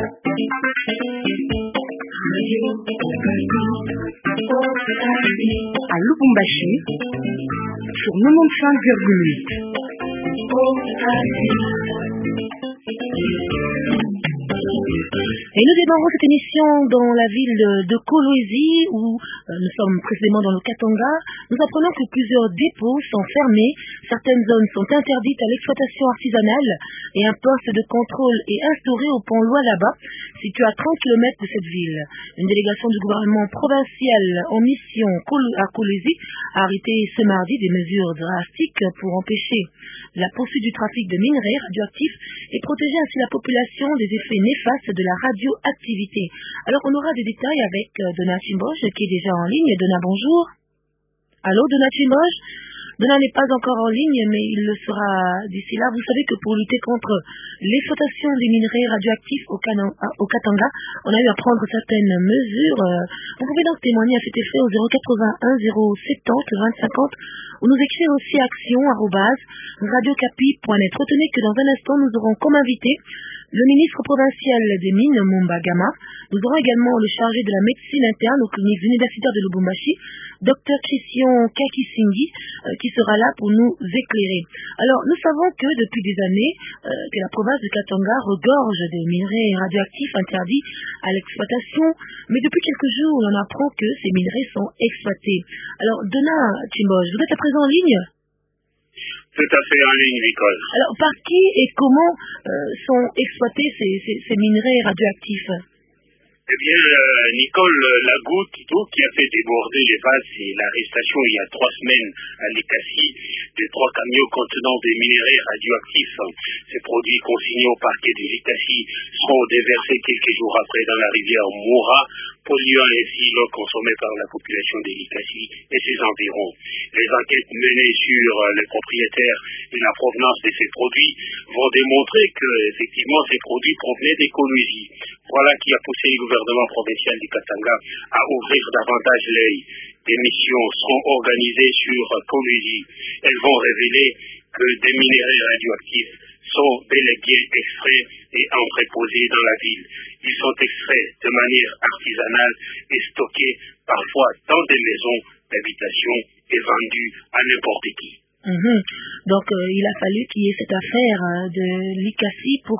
À Lubumbashi, sur 95,8. Et nous démarrons cette émission dans la ville de Kolwezi où nous sommes précisément dans le Katanga. Nous apprenons que plusieurs dépôts sont fermés, certaines zones sont interdites à l'exploitation artisanale et un poste de contrôle est instauré au pont Lualaba, situé à 30 km de cette ville. Une délégation du gouvernement provincial en mission à Kolwezi a arrêté ce mardi des mesures drastiques pour empêcher la poursuite du trafic de minerais radioactifs et protéger ainsi la population des effets néfastes de la radioactivité. Alors on aura des détails avec Donna Chimboge qui est déjà en ligne. Donna, bonjour. Allô, Donna Chimboge? Donna n'est pas encore en ligne, mais il le sera d'ici là. Vous savez que pour lutter contre l'exploitation des minerais radioactifs au Katanga, on a eu à prendre certaines mesures. Vous pouvez donc témoigner à cet effet au 081 070 20 50 ou nous écrire aussi action@radiocapi.net. Retenez que dans un instant, nous aurons comme invité le ministre provincial des Mines, Mumba Gama. Nous aurons également le chargé de la médecine interne aux cliniques universitaires de Lubumbashi, Dr Christian Kakisinghi, qui sera là pour nous éclairer. Alors, nous savons que depuis des années, que la province de Katanga regorge des minerais radioactifs interdits à l'exploitation, mais depuis quelques jours, on apprend que ces minerais sont exploités. Alors, Donna Chimboge, vous êtes à présent en ligne? Tout à fait en ligne, Nicole. Alors, par qui et comment sont exploités ces minerais radioactifs? Eh bien, Nicole, la goutte d'eau qui a fait déborder les vases, c'est l'arrestation il y a 3 semaines à Likasi de 3 camions contenant des minerais radioactifs. Ces produits consignés au parquet de Likasi seront déversés quelques jours après dans la rivière Moura, polluant ainsi l'eau consommée par la population de Likasi et ses environs. Les enquêtes menées sur les propriétaires et la provenance de ces produits vont démontrer que, effectivement, ces produits provenaient des Kolwezi. Voilà qui a poussé le gouvernement provincial du Katanga à ouvrir davantage l'œil. Des missions seront organisées sur Kolwezi. Elles vont révéler que des minerais radioactifs sont bel et bien extraits et entreposés dans la ville. Ils sont extraits de manière artisanale et stockés parfois dans des maisons d'habitation et vendus à n'importe qui. Donc il a fallu qu'il y ait cette affaire de Likasi pour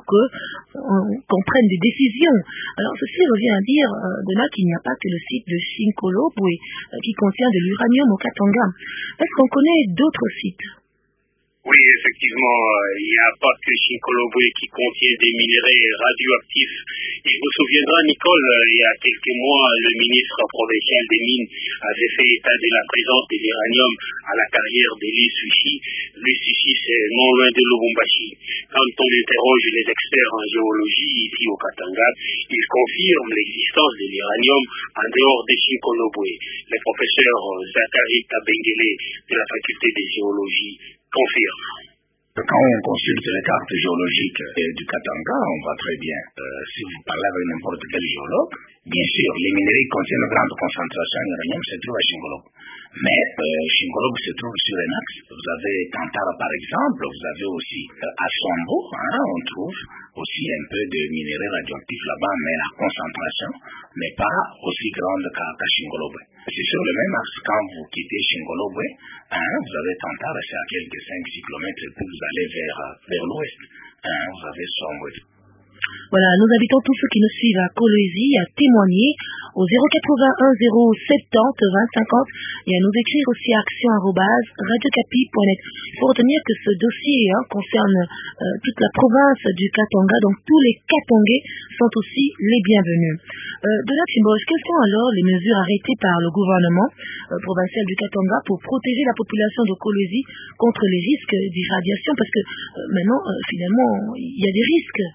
qu'on prenne des décisions. Alors ceci revient à dire, Donna, qu'il n'y a pas que le site de Chinkolobwe qui contient de l'uranium au Katanga. Est-ce qu'on connaît d'autres sites? Oui, effectivement, il n'y a pas que Chinkolobwe qui contient des minerais radioactifs. Il vous souviendra, Nicole, il y a quelques mois, le ministre provincial des Mines avait fait état de la présence de l'uranium à la carrière de l'Isushi. L'Isushi, c'est non loin de Lubumbashi. Quand on interroge les experts en géologie ici au Katanga, ils confirment l'existence de l'uranium en dehors de Chinkolobwe. Le professeur Zachary Kabengele de la faculté de géologie confirme. Quand on consulte les cartes géologiques du Katanga, on voit très bien, si vous parlez avec n'importe quel géologue, bien sûr, les minerais contiennent une grande concentration d'uranium se trouve à Chinkolobwe. Mais Chinkolobwe se trouve sur un axe. Vous avez Tantara par exemple, vous avez aussi à Sombo, on trouve aussi un peu de minerais radioactifs là-bas, mais la concentration n'est pas aussi grande qu'à Chinkolobwe. C'est sur le même axe, quand vous quittez Chinkolobwe, vous avez Tantara, c'est à quelques 5-6 km, puis vous allez vers l'ouest, vous avez Sombo. Voilà, nous invitons tous ceux qui nous suivent à Kolwezi à témoigner au 081 070 20 50 et à nous écrire aussi à action@radiocapi.net. Il faut retenir que ce dossier concerne toute la province du Katanga, donc tous les Katangais sont aussi les bienvenus. Donna Chimboge, quelles sont alors les mesures arrêtées par le gouvernement provincial du Katanga pour protéger la population de Kolwezi contre les risques d'irradiation? Parce que maintenant, finalement, il y a des risques.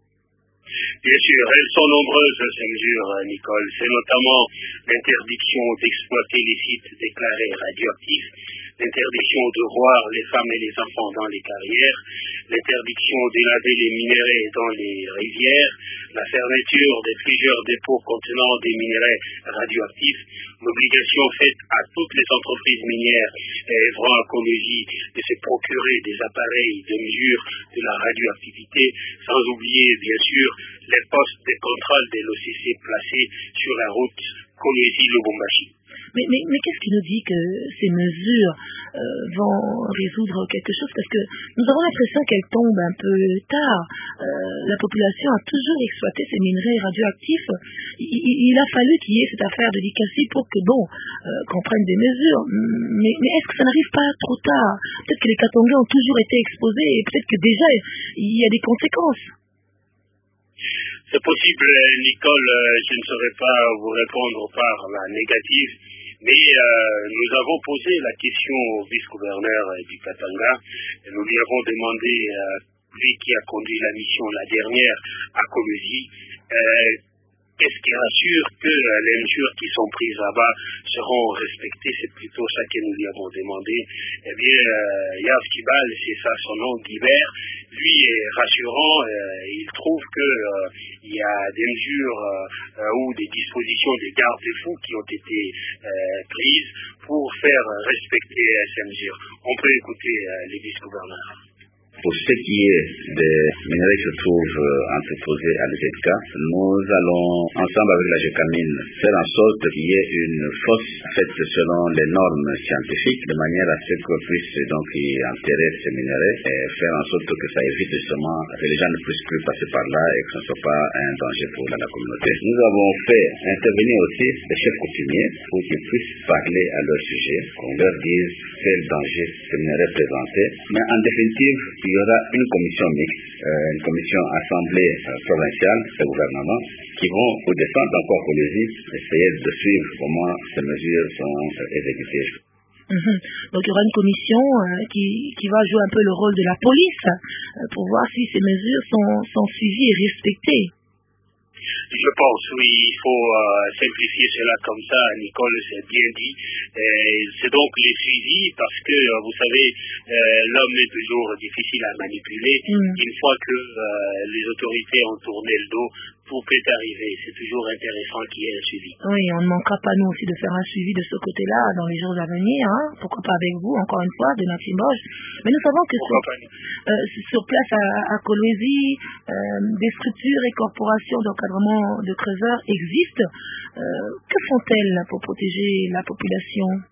Bien sûr, elles sont nombreuses, ces mesures, Nicole. C'est notamment l'interdiction d'exploiter les sites déclarés radioactifs, l'interdiction de voir les femmes et les enfants dans les carrières, l'interdiction de laver les minerais dans les rivières, la fermeture de plusieurs dépôts contenant des minerais radioactifs, l'obligation faite à toutes les entreprises minières œuvrant à Kolwezi de se procurer des appareils de mesure de la radioactivité, sans oublier bien sûr les postes de centrale de l'OCC placée sur la route Kolwezi-Lubumbashi. Mais qu'est-ce qui nous dit que ces mesures vont résoudre quelque chose? Parce que nous avons l'impression qu'elles tombent un peu tard. La population a toujours exploité ces minerais radioactifs. Il a fallu qu'il y ait cette affaire de l'ICACI pour que, qu'on prenne des mesures. Mais est-ce que ça n'arrive pas trop tard? Peut-être que les Katangais ont toujours été exposés et peut-être que déjà il y a des conséquences. C'est possible, Nicole, je ne saurais pas vous répondre par la négative, mais nous avons posé la question au vice-gouverneur du Katanga, et nous lui avons demandé, lui qui a conduit la mission la dernière à Kolwezi, est-ce qu'il assure que les mesures qui sont prises là-bas seront respectées? C'est plutôt ça que nous lui avons demandé. Eh bien, Yav Kibal, c'est ça son nom, Guibert, lui est rassurant. Il trouve qu'il y a des mesures ou des dispositions, des garde-fous qui ont été prises pour faire respecter ces mesures. On peut écouter les vice-gouverneurs. Pour ce qui est des minerais qui se trouvent entreposés à l'UZK, nous allons, ensemble avec la GECAMINE, faire en sorte qu'il y ait une fosse faite selon les normes scientifiques, de manière à ce qu'on puisse donc y enterrer ces minerais et faire en sorte que ça évite justement que les gens ne puissent plus passer par là et que ce ne soit pas un danger pour la communauté. Nous avons fait intervenir aussi les chefs coutumiers pour qu'ils puissent parler à leur sujet, qu'on leur dise quel danger ces minerais présentaient. Mais en définitive, il y aura une commission mixte, une commission assemblée provinciale et gouvernement qui vont descendre encore Kolwezi, essayer de suivre comment ces mesures sont exécutées. Donc il y aura une commission qui va jouer un peu le rôle de la police pour voir si ces mesures sont suivies et respectées. Je pense, oui, il faut simplifier cela comme ça. Nicole s'est bien dit. C'est donc les suivis parce que, vous savez, l'homme est toujours difficile à manipuler. Une fois que les autorités ont tourné le dos, tout peut arriver. C'est toujours intéressant qu'il y ait un suivi. Oui, on ne manquera pas nous aussi de faire un suivi de ce côté-là dans les jours à venir. Pourquoi pas avec vous, encore une fois, de Natimboge. Mais nous savons que sur place à Kolwezi, des structures et corporations d'encadrement de creuseurs existent. Que font-elles pour protéger la population?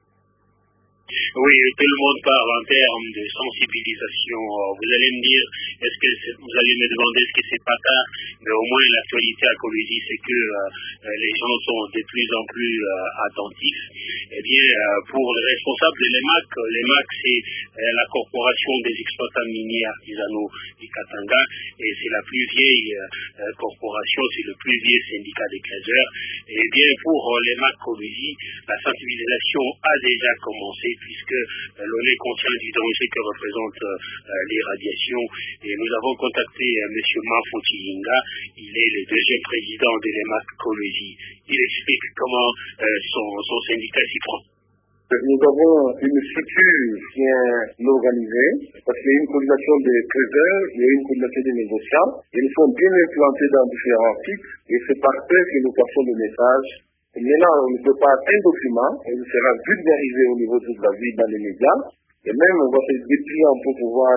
Oui, tout le monde parle en termes de sensibilisation. Vous allez me dire, vous allez me demander est-ce que c'est pas tard, mais au moins l'actualité à Kolwezi, c'est que les gens sont de plus en plus attentifs. Eh bien, pour les responsables de l'EMAC, c'est la corporation des exploitants miniers artisanaux du Katanga, et c'est la plus vieille corporation, c'est le plus vieux syndicat des creuseurs. Eh bien, pour l'EMAC Kolwezi, la sensibilisation a déjà commencé, puisque l'on est conscient du danger que représentent les radiations. Et nous avons contacté M. Mafouti Yinga, il est le deuxième président de l'EMAC Kolwezi. Il explique comment son syndicat s'y prend. Nous avons une structure bien organisée, parce qu'il y a une coordination des creuseurs, il y a une coordination des négociants, et nous sommes bien implantés dans différents sites, et c'est par eux que nous passons le message. Et maintenant, on ne peut pas un document, il sera vulgarisé au niveau de toute la ville dans les médias, et même on va se déplier pour pouvoir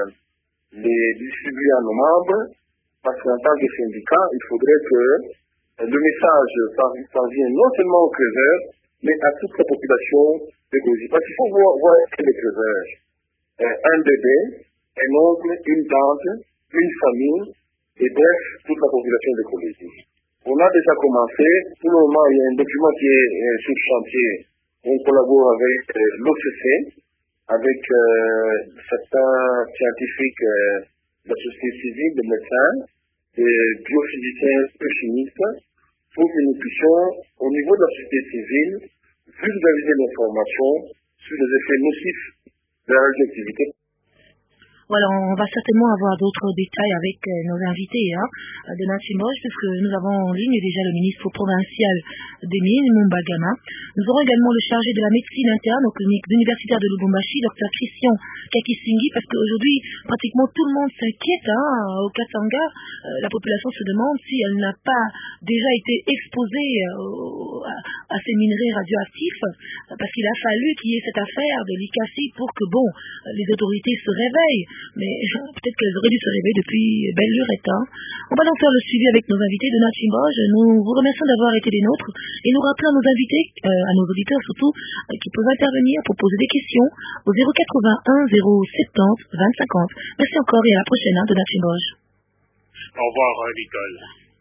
les distribuer à nos membres, parce qu'en tant que syndicat, il faudrait que le message parvienne non seulement aux creuseurs, mais à toute la population de Kolwezi. Parce qu'il faut voir les creuseurs. Un bébé, un oncle, une tante, une famille, et bref, toute la population de Kolwezi. On a déjà commencé. Pour le moment, il y a un document qui est sur le chantier. On collabore avec l'OCC, avec certains scientifiques de la société civile, des médecins, des biophysiciens et chimistes, pour que nous puissions, au niveau de la société civile, vulgariser l'information sur les effets nocifs de la radioactivité. Voilà, on va certainement avoir d'autres détails avec nos invités de Natimboge, puisque nous avons en ligne déjà le ministre provincial des Mines, Mumbagama. Nous aurons également le chargé de la médecine interne aux cliniques universitaires de Lubumbashi, Dr Christian Kakisingi, parce qu'aujourd'hui, pratiquement tout le monde s'inquiète au Katanga. La population se demande si elle n'a pas déjà été exposée à ces minerais radioactifs, parce qu'il a fallu qu'il y ait cette affaire de l'ICACI pour que, les autorités se réveillent. mais peut-être qu'elles auraient dû se réveiller depuis belle lurette. On va donc faire le suivi avec nos invités de Donat Chimboge. Nous vous remercions d'avoir été des nôtres et nous rappelons à nos invités, à nos auditeurs surtout, qui peuvent intervenir pour poser des questions au 081 070 20 50. Merci encore et à la prochaine, Donat Chimboge. Au revoir, Nicole.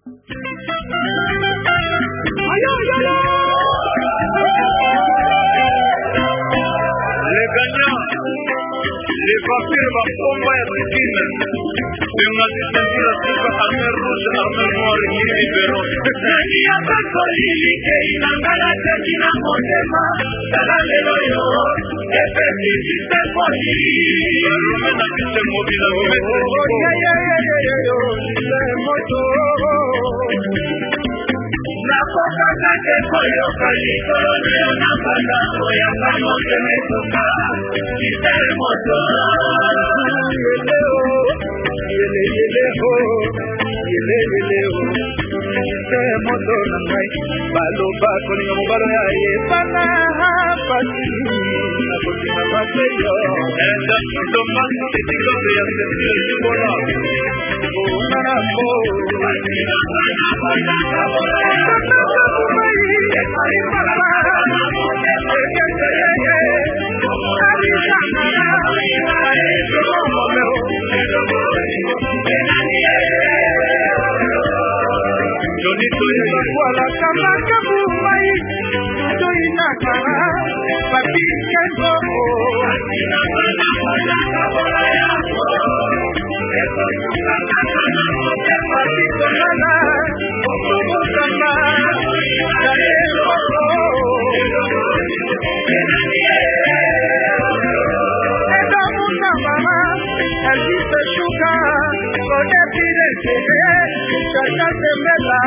Les gagnants, les papiers va combat à Pékin. C'est une assistance à Souka, armée rouge, armée noire et libéraux. Il y a pas de collique, il n'a pas la tête, il n'a pas de main. Ça va les loyaux, et fait du système politique. Le mène à système mobile, le maître la coca que pollo calito leo na banda voy a vamos que me toca y terremoto terremoto nangai baloba kolinga mobalo ya yebana pasi na kotima baseyo enda tomasi tetikote ya sesile sibola Nanamo Asina bana bana kabora Ay papa Jonito yeba wala kama kabumai Tuina kara papi kengo Asina bana bana kabora yako Eko tukana kana mote papi konana Okobo sama Darelo Eda muna mama Elvise shuka Kode pide sebe Chata semela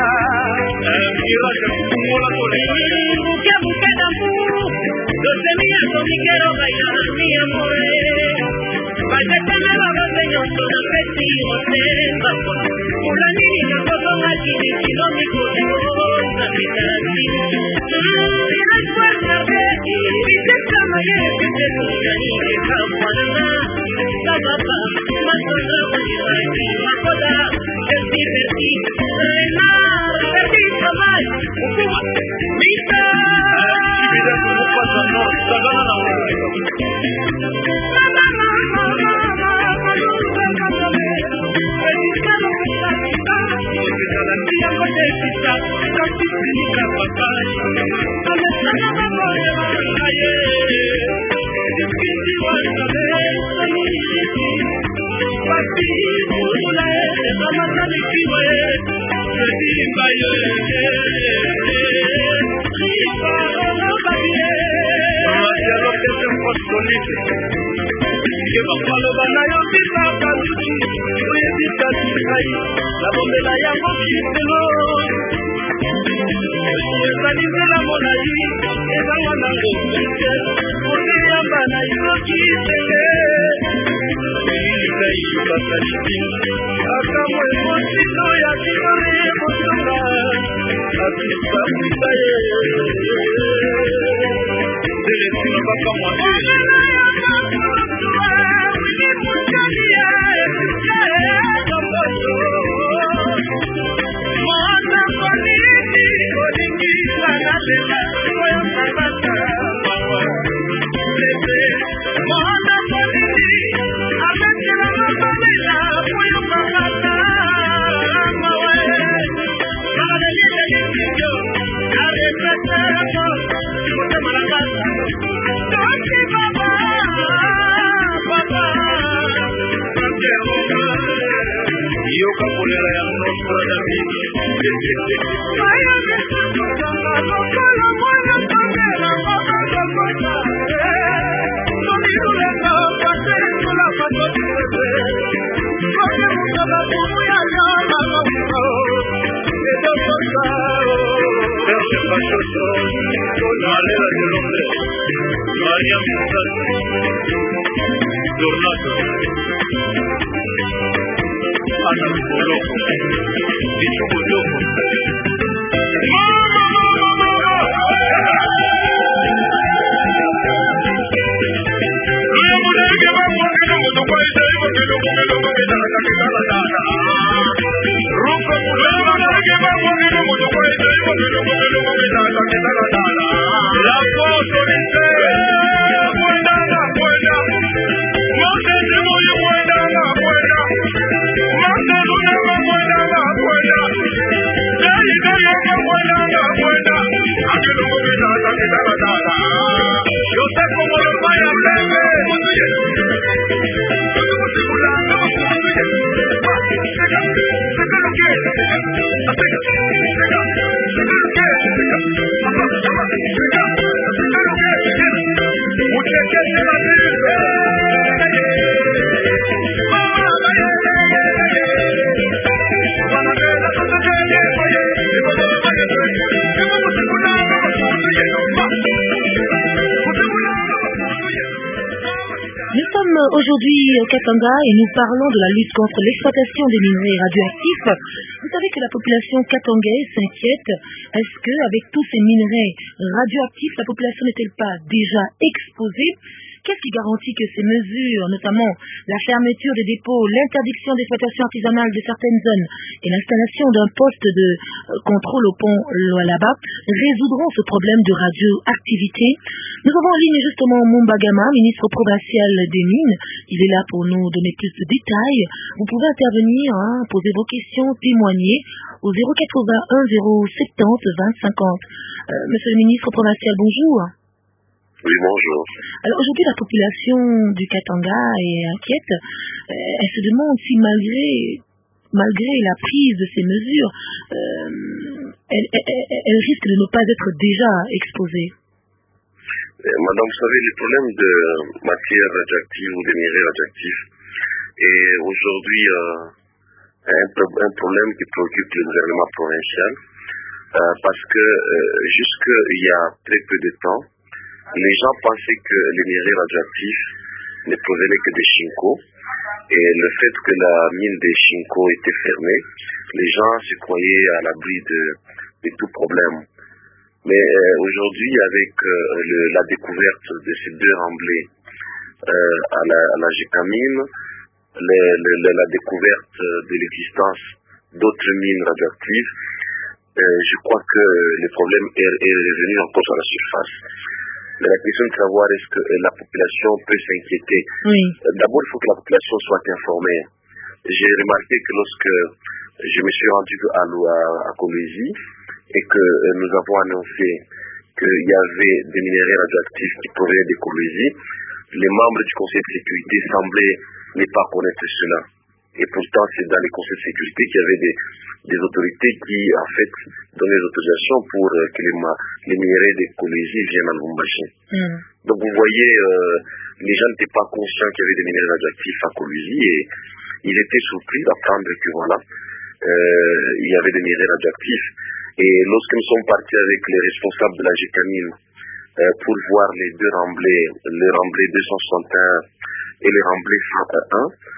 Buke buke dambu Doce mía con mi quiero bailar mi amor Vaya que me va a señor Son afectivos de vapor Una niña con aquí Diciendo mi corazón Sanitari Y recuerda de ti Dice cama y es que te tuya Y que campana La papá Más con la manera Y la coda Es divertido Mita Vida como pasa no Sagana na Aujourd'hui au Katanga et nous parlons de la lutte contre l'exploitation des minerais radioactifs. Vous savez que la population katangaise s'inquiète. Est-ce que avec tous ces minerais radioactifs, la population n'est-elle pas déjà exposée? Qu'est-ce qui garantit que ces mesures, notamment la fermeture des dépôts, l'interdiction d'exploitation artisanale de certaines zones et l'installation d'un poste de contrôle au pont là-bas, résoudront ce problème de radioactivité? Nous avons en ligne justement Mumba Gama, ministre provincial des Mines. Il est là pour nous donner plus de détails. Vous pouvez intervenir, poser vos questions, témoigner au 081 070 20 50. Monsieur le ministre provincial, bonjour. Oui, bonjour. Alors aujourd'hui, la population du Katanga est inquiète. Elle se demande si malgré la prise de ces mesures, elle risque de ne pas être déjà exposée. Madame, vous savez, le problème de matières radioactives ou des minerais radioactifs est aujourd'hui un problème qui préoccupe le gouvernement provincial parce que jusqu'il y a très peu de temps, les gens pensaient que les minerais radioactifs ne provenaient que des Chinko, et le fait que la mine des Chinko était fermée, les gens se croyaient à l'abri de tout problème. Mais aujourd'hui, avec la découverte de ces deux remblais à la Gécamine, la découverte de l'existence d'autres mines radioactives, je crois que le problème est revenu encore à la surface. Mais la question de savoir est-ce que la population peut s'inquiéter. Oui. D'abord, il faut que la population soit informée. J'ai remarqué que lorsque je me suis rendu à Kolwezi et que nous avons annoncé qu'il y avait des minerais radioactifs qui provenaient de Kolwezi, les membres du Conseil de sécurité semblaient ne pas connaître cela. Et pourtant, c'est dans les conseils de sécurité qu'il y avait des autorités qui, en fait, donnaient des autorisations pour que les minerais de Kolwezi viennent à Lubumbashi. Donc, vous voyez, les gens n'étaient pas conscients qu'il y avait des minerais radioactifs à Kolwezi et ils étaient surpris d'apprendre que voilà, il y avait des minerais radioactifs. Et lorsque nous sommes partis avec les responsables de la Gécamine pour voir les deux remblais, le remblai 261 et le remblai 101,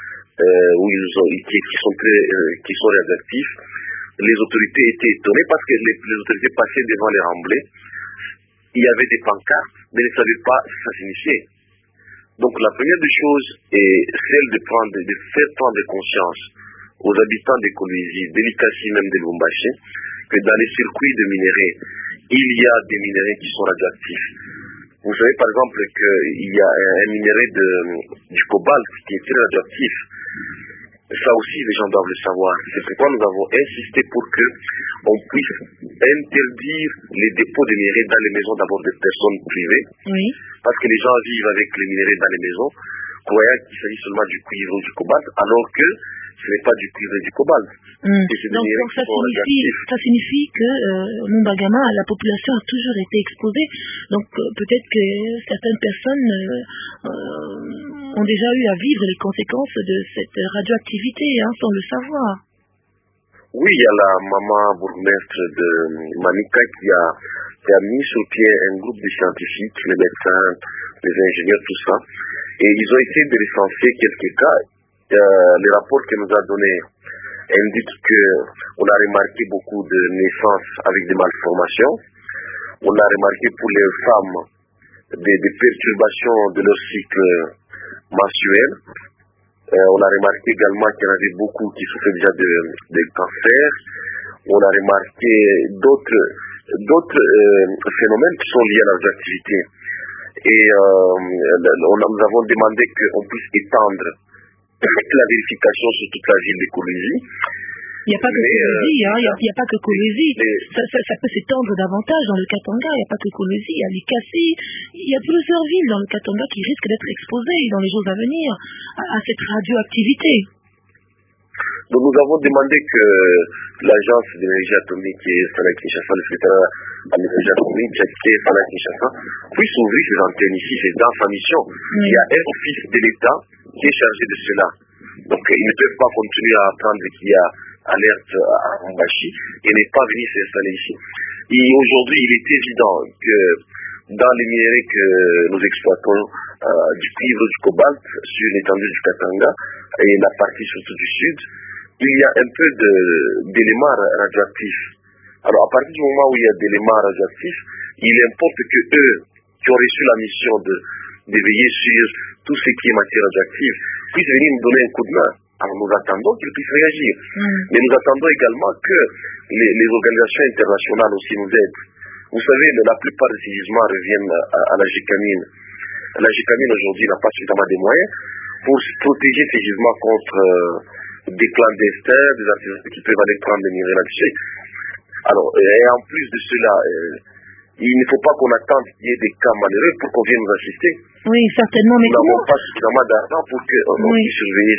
qui sont radioactifs, les autorités étaient étonnées parce que les autorités passaient devant les remblais, il y avait des pancartes, mais ils ne savaient pas ce que ça signifiait. Donc la première des choses est celle de faire prendre conscience aux habitants de Kolwezi, de l'Ikasi, même de Lubumbashi, que dans les circuits de minerais, il y a des minerais qui sont radioactifs. Vous savez par exemple qu'il y a un minerai du cobalt qui est très radioactif. Ça aussi, les gens doivent le savoir. C'est pourquoi nous avons insisté pour qu'on puisse interdire les dépôts de minerais dans les maisons d'abord des personnes privées. Oui. Parce que les gens vivent avec les minerais dans les maisons, croyant qu'il s'agit seulement du cuivre ou du cobalt, alors que ce n'est pas du cuivre et du cobalt. Donc ça signifie que Mumba Gama, la population a toujours été exposée. Donc peut-être que certaines personnes ont déjà eu à vivre les conséquences de cette radioactivité sans le savoir. Oui, il y a la maman bourgmestre de Manika qui a mis sur pied un groupe de scientifiques, les médecins, les ingénieurs, tout ça. Et ils ont essayé de recenser quelques cas. Le rapport qu'elle nous a donné indique qu'on a remarqué beaucoup de naissances avec des malformations. On a remarqué pour les femmes des perturbations de leur cycle menstruel. On a remarqué également qu'il y en avait beaucoup qui souffraient déjà de cancer. On a remarqué d'autres phénomènes qui sont liés à leurs activités. Et nous avons demandé qu'on puisse étendre la vérification sur toute la ville de Kolwezi. Il n'y a pas que Kolwezi, il n'y a pas que Kolwezi. Ça peut s'étendre davantage dans le Katanga. Il n'y a pas que Kolwezi, il y a Likasi. Il y a plusieurs villes dans le Katanga qui risquent d'être exposées dans les jours à venir à cette radioactivité. Donc nous avons demandé que l'agence d'énergie atomique qui est installée à Kinshasa, le secrétaire à l'énergie atomique qui est installé à Kinshasa, puisse ouvrir ses antennes ici. C'est dans sa mission. Il y a un office de l'État qui est chargé de cela. Donc ils ne peuvent pas continuer à attendre qu'il y a alerte à Rumbashi et n'est pas venu s'installer ici. Et aujourd'hui, il est évident que dans les minéraux que nous exploitons, du cuivre, du cobalt, sur l'étendue du Katanga et la partie surtout du sud, il y a un peu d'éléments radioactifs. Alors à partir du moment où il y a d'éléments radioactifs, il importe que eux, qui ont reçu la mission de veiller sur tout ce qui est matière radioactive, puissent venir nous donner un coup de main. Alors nous attendons qu'ils puissent réagir. Mais nous attendons également que les organisations internationales aussi nous aident. Vous savez, la plupart de ces gisements reviennent à la Gécamine. La Gécamine aujourd'hui n'a pas suffisamment de moyens pour protéger ces gisements contre des clandestins, des artisans qui peuvent aller prendre des minerais là-dessus. Alors, et en plus de cela, il ne faut pas qu'on attende qu'il y ait des cas malheureux pour qu'on vienne nous assister. Oui, certainement. Mais nous n'avons pas suffisamment d'argent pour qu'on puisse surveiller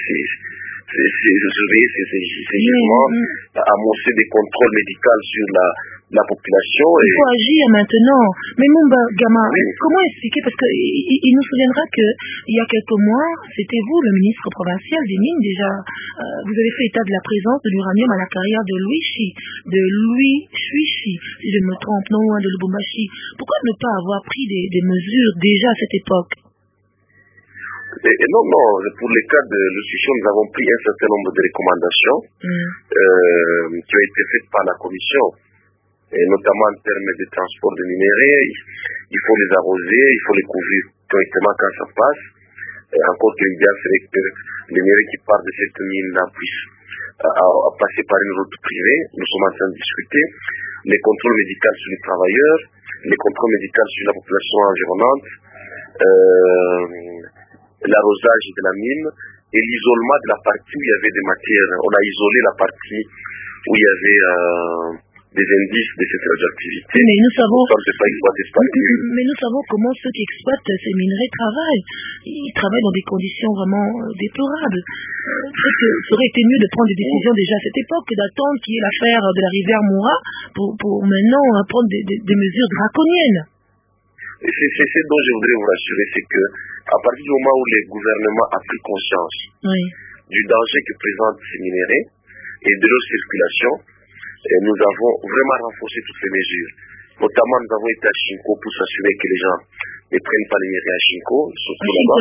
ces gisements, amorcer des contrôles médicaux sur la population. Il faut agir maintenant. Mais Mumba Gama, comment expliquer? Parce qu'il nous souviendra qu'il y a quelques mois, c'était vous, le ministre provincial des Mines, déjà, vous avez fait état de la présence de l'uranium à la carrière de Louis Shuichi, si je me trompe, non loin de Lubumbashi. Pourquoi ne pas avoir pris des mesures déjà à cette époque? Non, pour le cas de l'Institution, nous avons pris un certain nombre de recommandations qui ont été faites par la Commission, et notamment en termes de transport de minéraux. Il faut les arroser, il faut les couvrir correctement quand ça passe. Et encore que l'idéal serait que les minéraux qui partent de cette mine-là puissent passer par une route privée. Nous sommes en train de discuter. Les contrôles médicaux sur les travailleurs, les contrôles médicaux sur la population environnante, l'arrosage de la mine et l'isolement de la partie où il y avait des matières. On a isolé la partie où il y avait des indices de cette radioactivité. Mais nous savons, mais nous savons comment ceux qui exploitent ces minerais travaillent. Ils travaillent dans des conditions vraiment déplorables. Ça aurait été mieux de prendre des décisions déjà à cette époque que d'attendre qu'il y ait l'affaire de la rivière Moura pour maintenant prendre des mesures draconiennes. C'est ce dont je voudrais vous rassurer, c'est que à partir du moment où le gouvernement a pris conscience du danger que présentent ces minéraux et de leur circulation, nous avons vraiment renforcé toutes ces mesures. Notamment, nous avons été à Chinko pour s'assurer que les gens ne prennent pas les minerais à Chinko, surtout là-bas.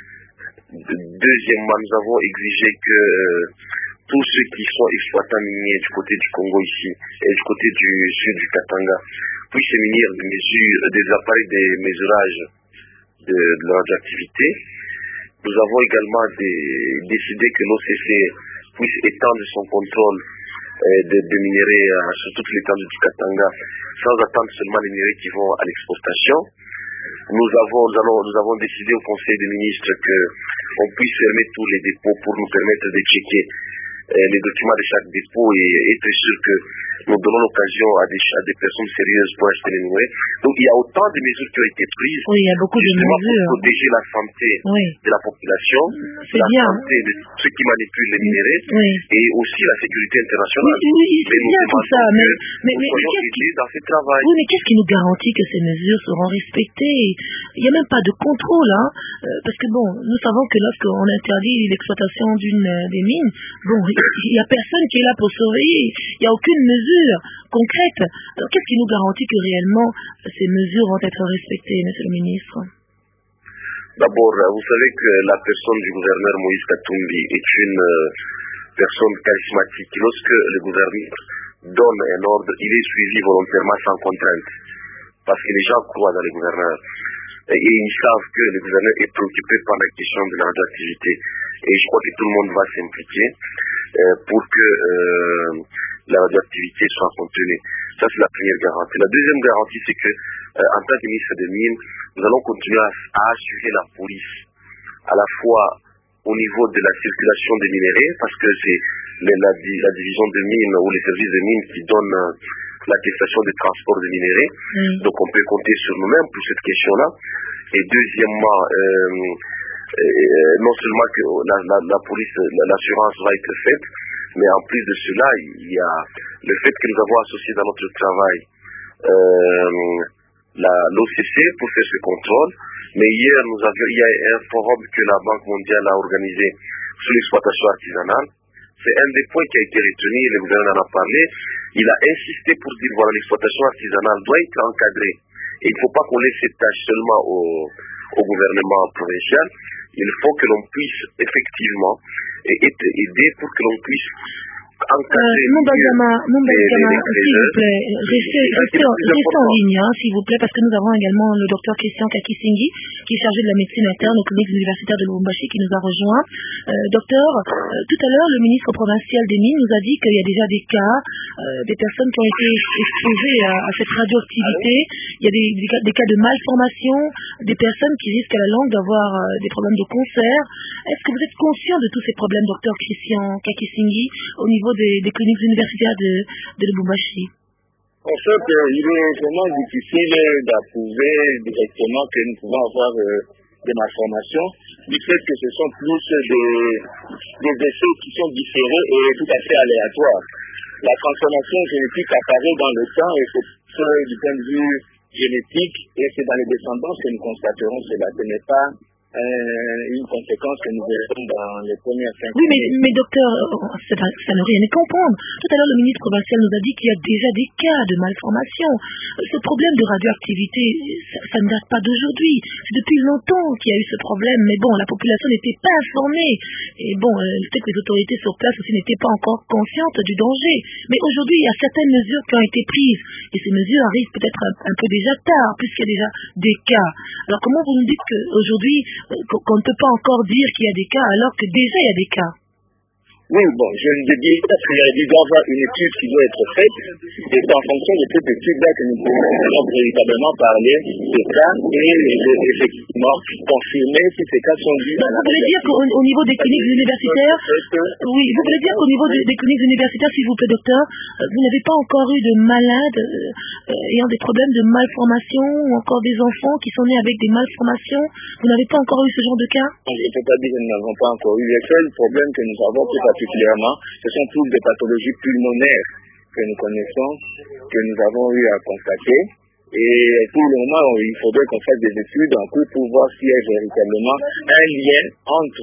Deuxièmement, nous avons exigé que tous ceux qui sont exploitants miniers du côté du Congo ici et du côté du sud du Katanga puissent munir des appareils de mesurage de leur radioactivité. Nous avons également décidé que l'OCC puisse étendre son contrôle de minéraux sur toute l'étendue du Katanga sans attendre seulement les minéraux qui vont à l'exportation. Nous avons décidé au Conseil des ministres qu'on puisse fermer tous les dépôts pour nous permettre de checker les documents de chaque dépôt et être sûr que nous donnons l'occasion à des personnes sérieuses pour acheter les minerais. Donc il y a autant de mesures qui ont été prises il y a beaucoup de mesures pour protéger la santé de la population, santé de ceux qui manipulent les minéraux et aussi la sécurité internationale. C'est bien tout ça, mais dans ce travail. Oui, mais qu'est-ce qui nous garantit que ces mesures seront respectées? Il n'y a même pas de contrôle, parce que nous savons que lorsqu'on interdit l'exploitation des mines, il n'y a personne qui est là pour surveiller. Il n'y a aucune mesure concrète. Alors qu'est-ce qui nous garantit que réellement ces mesures vont être respectées, Monsieur le Ministre? D'abord, vous savez que la personne du gouverneur Moïse Katumbi est une personne charismatique. Lorsque le gouverneur donne un ordre, il est suivi volontairement sans contrainte. Parce que les gens croient dans le gouverneur. Et ils savent que le gouverneur est préoccupé par la question de la radioactivité. Et je crois que tout le monde va s'impliquer pour que la radioactivité soit contenue. Ça, c'est la première garantie. La deuxième garantie, c'est que en tant que ministre des Mines, nous allons continuer à assurer la police, à la fois au niveau de la circulation des minéraux, parce que c'est la division de mines ou les services de mines qui donnent l'attestation de transport de minéraux. Donc on peut compter sur nous-mêmes pour cette question-là. Et deuxièmement, non seulement que la police, l'assurance va être faite, mais en plus de cela, il y a le fait que nous avons associé dans notre travail l'OCC pour faire ce contrôle. Mais hier, il y a un forum que la Banque mondiale a organisé sur l'exploitation artisanale. C'est un des points qui a été retenu, le gouvernement en a parlé. Il a insisté pour dire, voilà, l'exploitation artisanale doit être encadrée. Et il ne faut pas qu'on laisse cette tâche seulement au gouvernement provincial. Il faut que l'on puisse effectivement être aidé pour que l'on puisse encadrer Mumbagama, s'il vous plaît, restez en ligne, s'il vous plaît, parce que nous avons également le docteur Christian Kakisingi, qui est chargé de la médecine interne aux cliniques universitaires de Lubumbashi, qui nous a rejoint. Docteur, tout à l'heure, le ministre provincial des Mines nous a dit qu'il y a déjà des cas, des personnes qui ont été exposées à cette radioactivité. Il y a des cas de malformation, des personnes qui risquent à la longue d'avoir des problèmes de cancer. Est-ce que vous êtes conscient de tous ces problèmes, docteur Christian Kakisingi, au niveau des cliniques universitaires de Lubumbashi? En fait, il est vraiment difficile d'approuver directement que nous pouvons avoir des malformations, du fait que ce sont plus des effets qui sont différés et tout à fait aléatoires. La transformation génétique apparaît dans le temps et c'est du point de vue génétique et c'est dans les descendances que nous constaterons cela. Ce n'est pas une conséquence que nous verrons dans les premières 5 années. Oui, mais docteur, ça n'a rien à comprendre. Tout à l'heure, le ministre provincial nous a dit qu'il y a déjà des cas de malformation. Ce problème de radioactivité, ça ne date pas d'aujourd'hui. C'est depuis longtemps qu'il y a eu ce problème, mais bon, la population n'était pas informée. Et bon, peut-être que les autorités sur place aussi n'étaient pas encore conscientes du danger. Mais aujourd'hui, il y a certaines mesures qui ont été prises. Et ces mesures arrivent peut-être un peu déjà tard, puisqu'il y a déjà des cas. Alors comment vous nous dites qu'aujourd'hui, qu'on ne peut pas encore dire qu'il y a des cas alors que déjà il y a des cas? Oui, bon, je ne dis pas qu'il doit y avoir une étude qui doit être faite, et c'est en fonction de cette étude-là que nous pouvons véritablement parler des cas et effectivement confirmer si ces cas sont dus. Donc, vous voulez dire qu'au niveau des cliniques universitaires, oui, vous voulez dire qu'au niveau des cliniques universitaires, s'il vous plaît, docteur, vous n'avez pas encore eu de malades ayant des problèmes de malformation ou encore des enfants qui sont nés avec des malformations? Vous n'avez pas encore eu ce genre de cas? Je ne peux pas dire que nous n'avons pas encore eu. Le seul problème que nous avons particulièrement, ce sont toutes des pathologies pulmonaires que nous connaissons, que nous avons eu à constater. Et pour le moment, il faudrait qu'on fasse des études en cours pour voir s'il y a véritablement un lien entre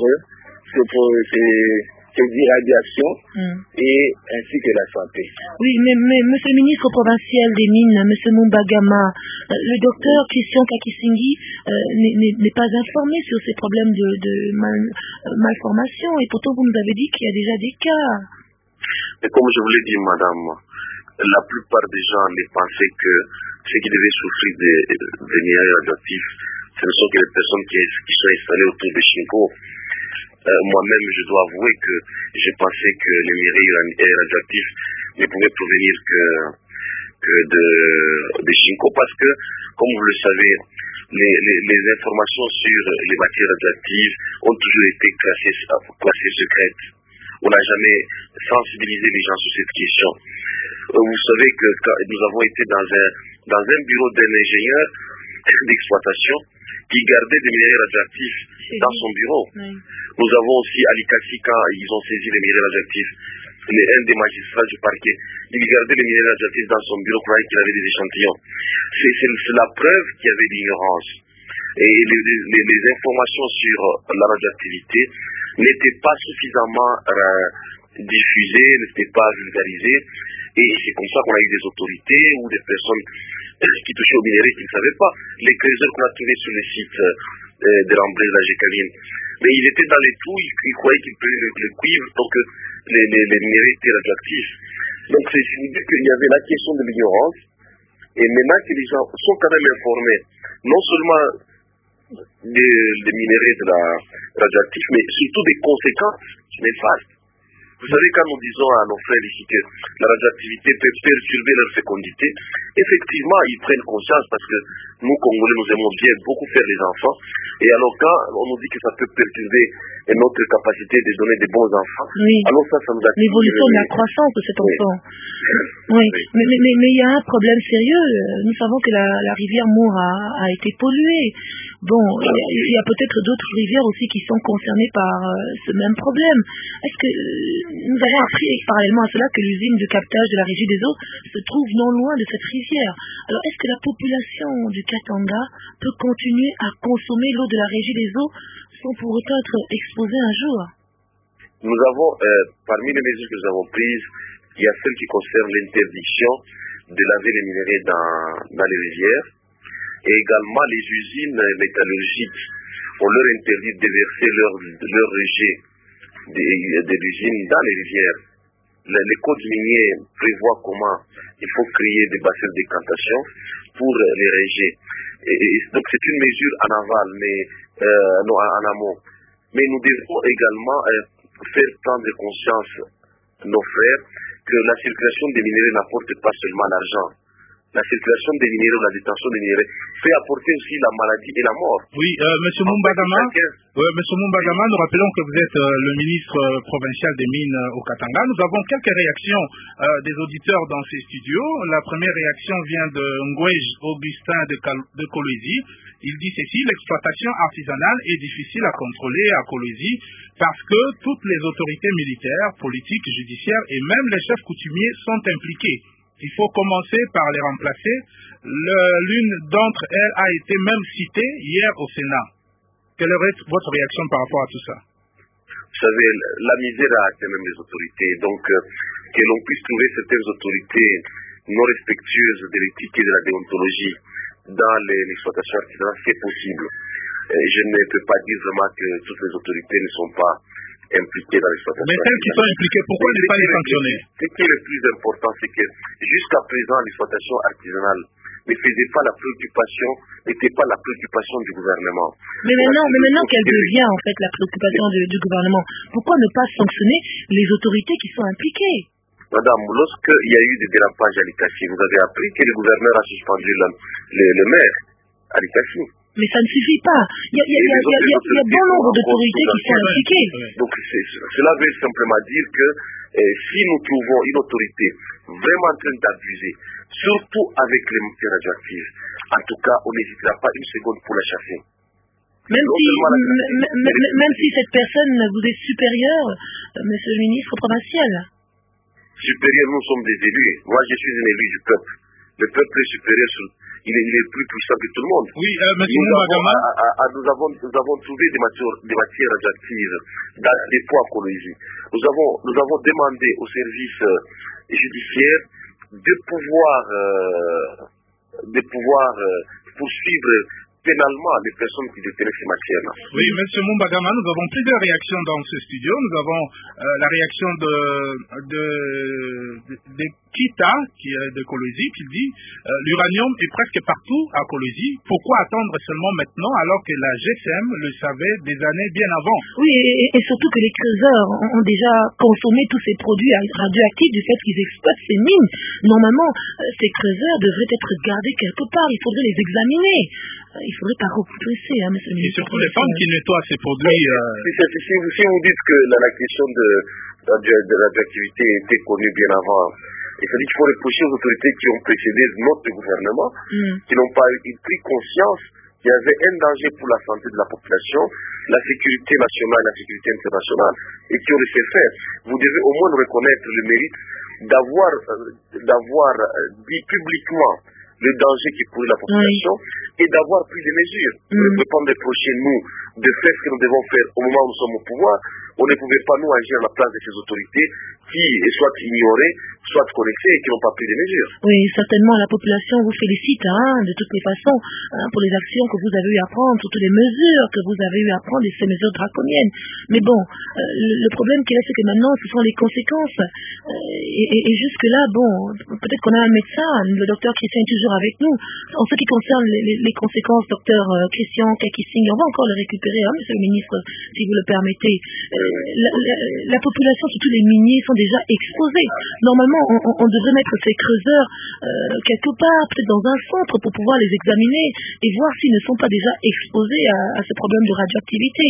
ces irradiations et ainsi que la santé. Oui, mais monsieur le ministre provincial des Mines, monsieur Mumbagama, le docteur Christian Kakisingi n'est pas informé sur ces problèmes de malformation et pourtant vous nous avez dit qu'il y a déjà des cas. Et comme je vous l'ai dit, madame, la plupart des gens pensaient que ceux qui devaient souffrir des minéraux radioactifs, ce ne sont que les personnes qui sont installées autour de Shinko. Moi-même, je dois avouer que j'ai pensé que les minéraux radioactifs ne pouvaient provenir que de Shinko parce que, comme vous le savez, les informations sur les matières radioactives ont toujours été classées secrètes. On n'a jamais sensibilisé les gens sur cette question. Vous savez que nous avons été dans un bureau d'un ingénieur d'exploitation qui gardait des minéraux radioactifs dans son bureau. Nous avons aussi à l'ICACI, quand ils ont saisi les minéraux radioactifs, un des magistrats du parquet, il gardait les minéraux radioactifs dans son bureau, croyant qu'il avait des échantillons. C'est la preuve qu'il y avait l'ignorance. Et les informations sur la radioactivité n'étaient pas suffisamment diffusées, n'étaient pas vulgarisées. Et c'est comme ça qu'on a eu des autorités ou des personnes qui touchaient aux minéraux qui ne savaient pas. Les creuseurs qu'on a trouvés sur le site de l'Ambrée de la Gécaline. Mais ils étaient dans les trous, ils croyaient qu'ils prenaient le cuivre, donc les minéraux étaient radioactifs. Donc c'est vous dire qu'il y avait la question de l'ignorance, et maintenant que les gens sont quand même informés, non seulement des minéraux radioactifs, mais surtout des conséquences néfastes Vous savez, quand nous disons à nos frères ici que la radioactivité peut perturber leur fécondité, effectivement, ils prennent conscience parce que nous, Congolais, nous aimons bien beaucoup faire les enfants. Et alors, quand on nous dit que ça peut perturber notre capacité de donner des bons enfants, oui. Alors ça nous a... L'évolution de la croissance de cet enfant. Oui. Oui. Mais il y a un problème sérieux. Nous savons que la rivière Mour a été polluée. Bon, il y a peut-être d'autres rivières aussi qui sont concernées par ce même problème. Est-ce que nous avons appris parallèlement à cela que l'usine de captage de la Régie des eaux se trouve non loin de cette rivière? Alors, est-ce que la population du Katanga peut continuer à consommer l'eau de la Régie des eaux sans pour autant être exposée un jour? Nous avons, parmi les mesures que nous avons prises, il y a celle qui concerne l'interdiction de laver les minéraux dans les rivières. Et également, les usines métallurgiques, on leur interdit de verser leur rejet de l'usine dans les rivières. Les codes miniers prévoient comment il faut créer des bassins de décantation pour les rejets. Donc c'est une mesure en aval, mais non, en amont. Mais nous devons également faire prendre conscience nos frères que la circulation des minéraux n'apporte pas seulement l'argent. La circulation des minéraux, la détention des minéraux fait apporter aussi la maladie et la mort. Oui, Monsieur Mumbagama, nous rappelons que vous êtes le ministre provincial des Mines au Katanga. Nous avons quelques réactions des auditeurs dans ces studios. La première réaction vient de Ngwej Augustin de Kolwezi. Il dit ceci: l'exploitation artisanale est difficile à contrôler à Kolwezi parce que toutes les autorités militaires, politiques, judiciaires et même les chefs coutumiers sont impliqués. Il faut commencer par les remplacer. L'une d'entre elles a été même citée hier au Sénat. Quelle est votre réaction par rapport à tout ça? Vous savez, la misère a atteint même les autorités. Donc, que l'on puisse trouver certaines autorités non respectueuses de l'éthique et de la déontologie dans l'exploitation artisanale, c'est possible. Je ne peux pas dire vraiment que toutes les autorités ne sont pas impliquées dans l'exploitation. Mais celles qui sont impliquées, pourquoi ne pas les sanctionner? Ce qui est le plus important, c'est que jusqu'à présent, l'exploitation artisanale n'était pas la préoccupation du gouvernement. Mais maintenant qu'elle devient en fait la préoccupation du gouvernement, pourquoi ne pas sanctionner les autorités qui sont impliquées? Madame, lorsqu'il y a eu des dérapages à l'Ikassi, vous avez appris que le gouverneur a suspendu le maire à l'Ikassi. Mais ça ne suffit pas. Il y a bon nombre d'autorités qui sont impliquées. Donc cela veut simplement dire que si nous trouvons une autorité vraiment en train d'abuser, surtout avec les matières radioactives, en tout cas, on n'hésitera pas une seconde pour la chasser. Même si cette personne vous est supérieure, monsieur le ministre provincial. Supérieur, nous sommes des élus. Moi, je suis un élu du peuple. Le peuple est supérieur, il est plus puissant que tout le monde. Oui, monsieur Mumbagama. Nous avons trouvé des matières radioactives dans des dépôts à Kolwezi. Nous avons demandé aux services judiciaires de pouvoir poursuivre pénalement les personnes qui détenaient ces matières-là. Oui, monsieur Mumbagama, nous avons plusieurs réactions dans ce studio. Nous avons la réaction de Kita, qui est de Kolwezi, qui dit l'uranium est presque partout à Kolwezi. Pourquoi attendre seulement maintenant alors que la GCM le savait des années bien avant? Oui, et surtout que les creuseurs ont déjà consommé tous ces produits radioactifs du fait qu'ils exploitent ces mines. Normalement, ces creuseurs devraient être gardés quelque part. Il faudrait les examiner. Il ne faudrait pas repousser, monsieur le ministre. Et surtout les femmes qui nettoient ces produits. Si vous dites que la question de radioactivité était connue bien avant, il faut dire qu'il faut reprocher aux autorités qui ont précédé notre gouvernement, qui n'ont pas pris conscience qu'il y avait un danger pour la santé de la population, la sécurité nationale, la sécurité internationale, et qui ont laissé faire. Vous devez au moins reconnaître le mérite d'avoir dit publiquement le danger qui pourrait la population et d'avoir pris des mesures. Nous ne pouvons pas reprocher, nous, de faire ce que nous devons faire au moment où nous sommes au pouvoir. On ne pouvait pas nous agir à la place de ces autorités qui soit ignorées, soit connectés et qui n'ont pas pris des mesures. Oui, certainement, la population vous félicite, de toutes les façons, pour les actions que vous avez eu à prendre, toutes les mesures que vous avez eu à prendre, et ces mesures draconiennes. Mais bon, le problème qu'il y a, c'est que maintenant, ce sont les conséquences. Et jusque-là, bon, peut-être qu'on a un médecin, le docteur Christian est toujours avec nous. En ce qui concerne les conséquences, docteur Christian Kakising, on va encore le récupérer, monsieur le ministre, si vous le permettez. La population, surtout les miniers, sont déjà exposés. Normalement, on devrait mettre ces creuseurs quelque part, peut-être dans un centre, pour pouvoir les examiner et voir s'ils ne sont pas déjà exposés à ce problème de radioactivité.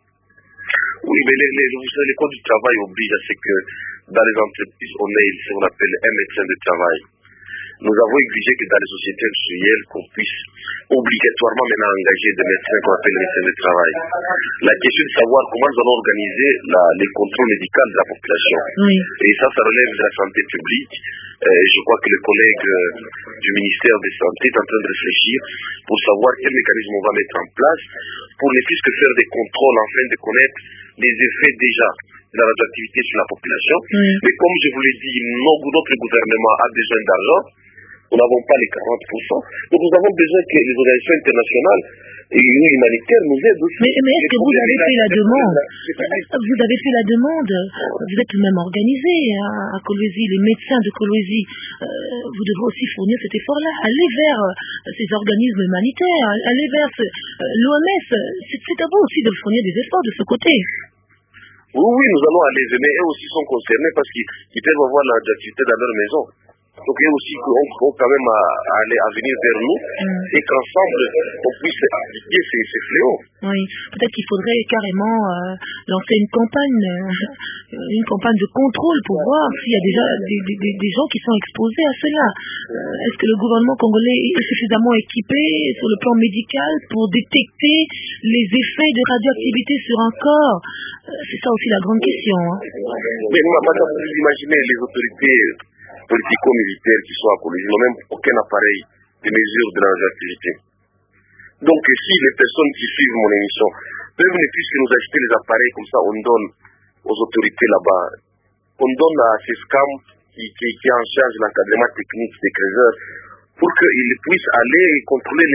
Oui, mais vous savez, les codes du travail obligent à ce que dans les entreprises, on ait ce qu'on appelle un médecin de travail. Nous avons exigé que dans les sociétés industrielles, qu'on puisse obligatoirement maintenant engager des médecins qu'on appelle les médecins de travail. La question de savoir comment nous allons organiser les contrôles médicaux de la population. Oui. Et ça relève de la santé publique. Je crois que le collègue du ministère de la Santé est en train de réfléchir pour savoir quel mécanisme on va mettre en place pour ne plus que faire des contrôles afin de connaître les effets déjà de la radioactivité sur la population. Mais comme je vous l'ai dit, notre gouvernement a besoin d'argent. Nous n'avons pas les 40%. Donc nous avons besoin que les organisations internationales et humanitaires nous aident aussi. Mais est-ce que vous avez fait la demande? Vous avez fait la demande? Vous êtes même organisé à Kolwezi, les médecins de Kolwezi. Vous devrez aussi fournir cet effort-là. Allez vers ces organismes humanitaires, allez vers l'OMS. C'est à vous aussi de fournir des efforts de ce côté. Oui, nous allons aller, mais eux aussi sont concernés parce qu'ils peuvent avoir la radioactivité dans leur maison. Donc eux aussi ont quand même à venir vers nous et qu'ensemble on puisse appliquer ces fléaux. Oui, peut-être qu'il faudrait carrément lancer une campagne de contrôle pour voir s'il y a déjà des gens qui sont exposés à cela. Est-ce que le gouvernement congolais est suffisamment équipé sur le plan médical pour détecter les effets de radioactivité sur un corps? C'est ça aussi la grande question. Mais madame, vous imaginez les autorités politico-militaires qui sont à Kolwezi n'ont même aucun appareil de mesure de la radioactivité. Donc si les personnes qui suivent mon émission peuvent ne plus que nous acheter les appareils, comme ça on donne aux autorités là-bas, on donne à ces SCAM qui est en charge de l'encadrement technique des creuseurs pour qu'ils puissent aller et contrôler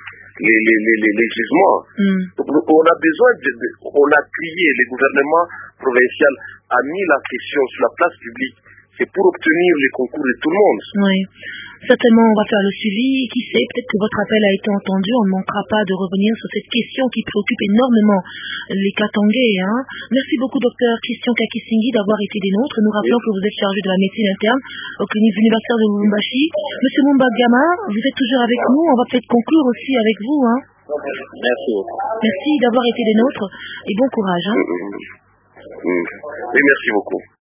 les gisements. Donc, on a besoin on a crié, le gouvernement provincial a mis la question sur la place publique. C'est pour obtenir les concours de tout le monde. Oui. Certainement, on va faire le suivi. Qui sait, peut-être que votre appel a été entendu. On ne manquera pas de revenir sur cette question qui préoccupe énormément les Katangais. Merci beaucoup, docteur Christian Kakising, d'avoir été des nôtres. Nous rappelons que vous êtes chargé de la médecine interne aux cliniques universitaires de Lubumbashi. Monsieur Mumbagama, vous êtes toujours avec nous. On va peut-être conclure aussi avec vous. Merci beaucoup. Merci d'avoir été des nôtres et bon courage. Oui, merci beaucoup.